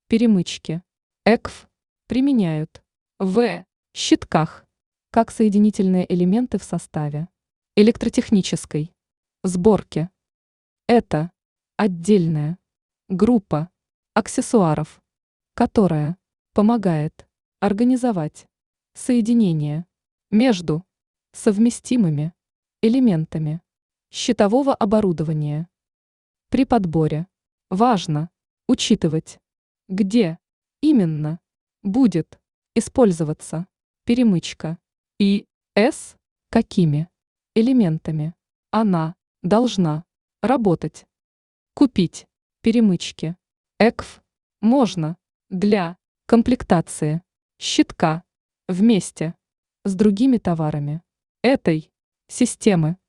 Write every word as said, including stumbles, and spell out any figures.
перемычки. ЭКФ применяют в щитках как соединительные элементы в составе электротехнической сборки. Это отдельная группа аксессуаров, которая помогает организовать соединение между совместимыми элементами щитового оборудования. При подборе важно учитывать, где именно будет использоваться перемычка и с какими элементами она должна работать. Купить перемычки ЭКФ можно для комплектации щитка вместе с другими товарами этой системы.